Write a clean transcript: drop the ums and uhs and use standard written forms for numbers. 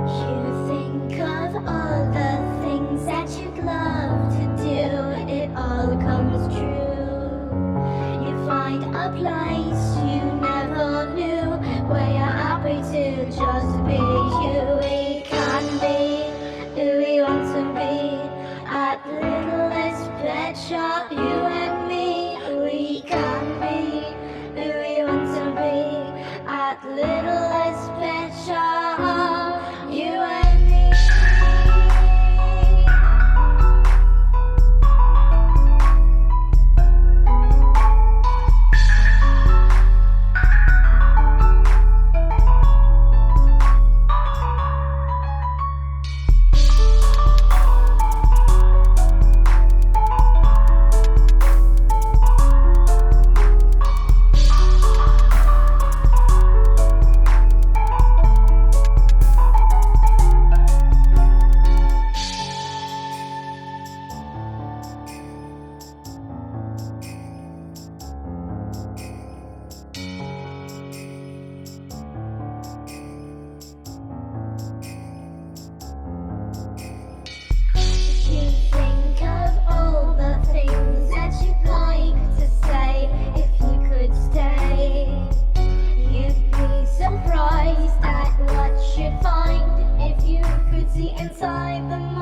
You think of all the things that you'd love to do, it all comes true. You find a place you never knew, where you're happy to just be you. We can be who we want to be, at the littlest pet shop, you and me. We can be who we want to be, at the littlest pet shop, you and me. You think of all the things that you'd like to say if you could stay. You'd be surprised at what you'd find if you could see inside the mind.